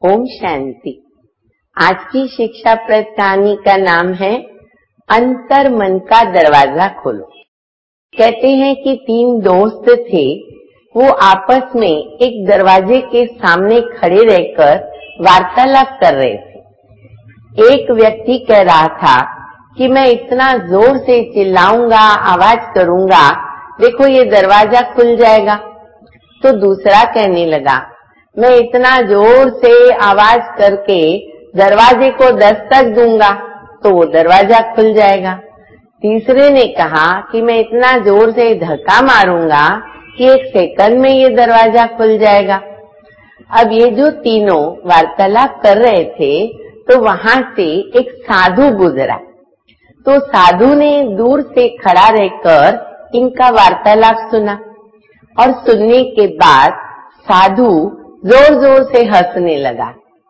ओम शांति। आज की शिक्षाप्रद कहानी का नाम है अंतर मन का दरवाजा खोलो। कहते हैं कि 3 दोस्त थे, वो आपस में एक दरवाजे के सामने खड़े रहकर वार्तालाप कर रहे थे। एक व्यक्ति कह रहा था कि मैं इतना जोर से चिल्लाऊंगा, आवाज करूंगा, देखो ये दरवाजा खुल जाएगा। तो दूसरा कहने लगा, मैं इतना जोर से आवाज करके दरवाजे को दस्तक दूंगा तो वो दरवाजा खुल जाएगा। तीसरे ने कहा कि मैं इतना जोर से धक्का मारूंगा कि 1 सेकंड में ये दरवाजा खुल जाएगा। अब ये जो तीनों वार्तालाप कर रहे थे तो वहां से एक साधु गुजरा। तो साधु ने दूर से खड़ा रहकर इनका वार्तालाप सुना और सुनने के बाद साधु जोर जोर से हंसने लगा।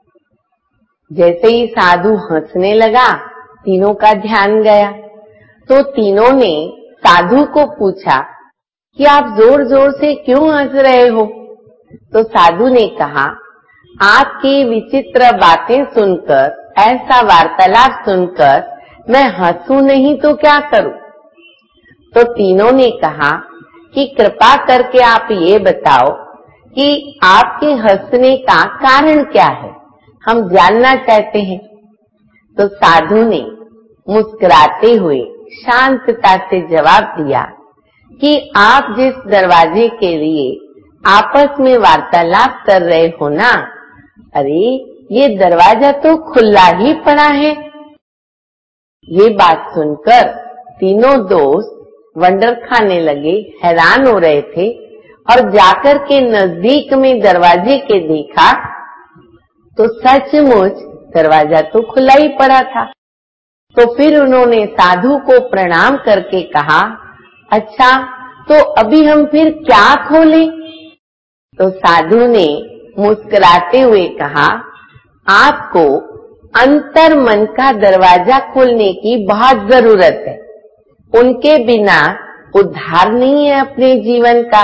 जैसे ही साधु हंसने लगा, तीनों का ध्यान गया। तो तीनों ने साधु को पूछा कि आप जोर जोर से क्यों हंस रहे हो? तो साधु ने कहा, आपकी विचित्र बातें सुनकर, ऐसा वार्तालाप सुनकर मैं हंसूं नहीं तो क्या करूं? तो तीनों ने कहा कि कृपा करके आप ये बताओ कि आपके हंसने का कारण क्या है, हम जानना चाहते हैं। तो साधु ने मुस्कुराते हुए शांतता से जवाब दिया कि आप जिस दरवाजे के लिए आपस में वार्तालाप कर रहे हो ना, अरे ये दरवाजा तो खुला ही पड़ा है। ये बात सुनकर तीनों दोस्त वंडर खाने लगे, हैरान हो रहे थे और जाकर के नजदीक में दरवाजे के देखा तो सचमुच दरवाजा तो खुला ही पड़ा था। तो फिर उन्होंने साधु को प्रणाम करके कहा, अच्छा तो अभी हम फिर क्या खोलें? तो साधु ने मुस्कुराते हुए कहा, आपको अंतर मन का दरवाजा खोलने की बहुत जरूरत है। उनके बिना उद्धार नहीं है अपने जीवन का।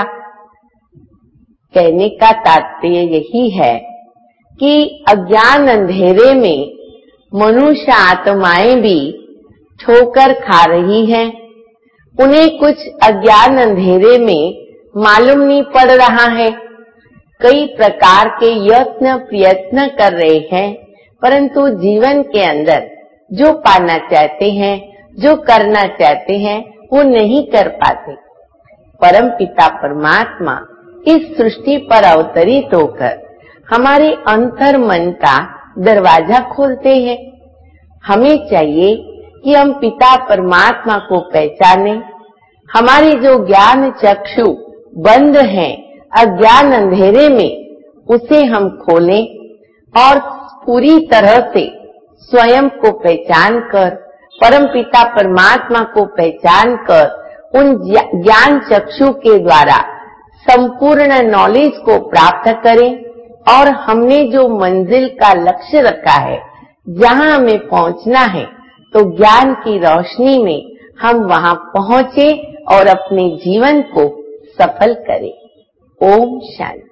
कहने का तात्पर्य यही है कि अज्ञान अंधेरे में मनुष्य आत्माएं भी ठोकर खा रही हैं। उन्हें कुछ अज्ञान अंधेरे में मालूम नहीं पड़ रहा है। कई प्रकार के यत्न प्रयत्न कर रहे हैं, परंतु जीवन के अंदर जो पाना चाहते हैं, जो करना चाहते हैं, वो नहीं कर पाते। परम पिता परमात्मा इस सृष्टि पर अवतरित होकर हमारे अंतर मन का दरवाजा खोलते हैं। हमें चाहिए कि हम पिता परमात्मा को पहचानें। हमारे जो ज्ञान चक्षु बंद हैं अज्ञान अंधेरे में, उसे हम खोलें और पूरी तरह से स्वयं को पहचान कर, परम पिता परमात्मा को पहचान कर उन ज्ञान चक्षु के द्वारा संपूर्ण नॉलेज को प्राप्त करें और हमने जो मंजिल का लक्ष्य रखा है, जहां हमें पहुंचना है, तो ज्ञान की रोशनी में हम वहां पहुंचे और अपने जीवन को सफल करें। ओम शांति।